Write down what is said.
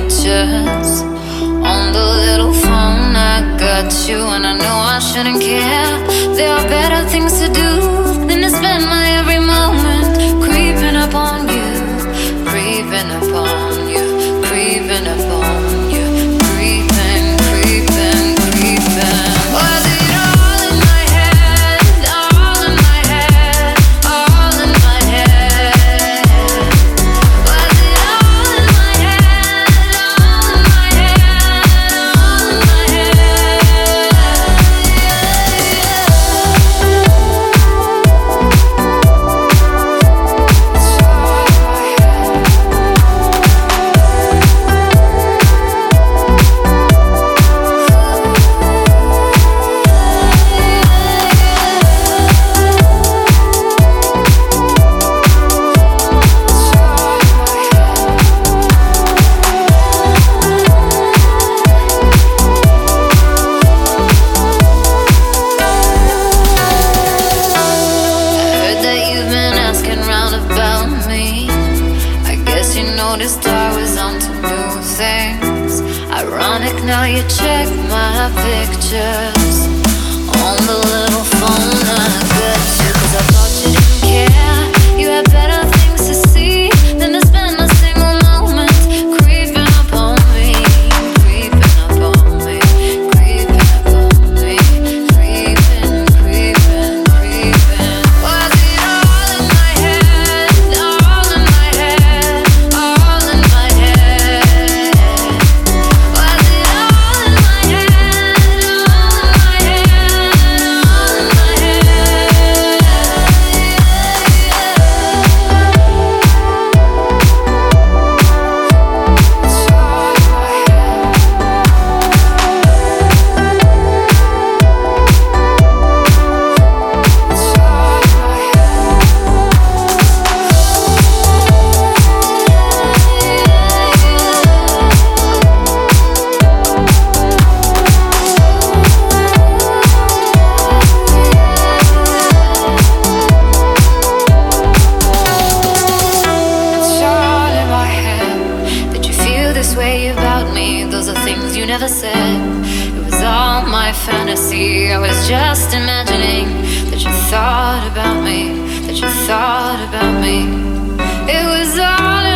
pictures on the little phone. I got you, and I know I shouldn't care. There are better things to do than to spend my every moment creeping up on you, creeping up on you, creeping up on you, creeping, creeping, creeping. Was it all in my head? All in my head, all in my head. Was it all in my head? All in my head, all in my head. Heard that you've been asking round about me. I guess you noticed I was onto new things. Ironic now you check my pictures on the little phone. I got you 'cause I thought you didn't care. You had better things to see than to spend a single moment creeping up on me, creeping up on me, creeping up on me, creeping, creeping, creeping. Was it all in my head? All in my head, all in my head. Was it all in my head? All in my head, all in my head. It's all in my head. Did you feel this way about me? Those are things you never said. It was all my fantasy. I was just imagining that you thought about me, that you thought about me. It was all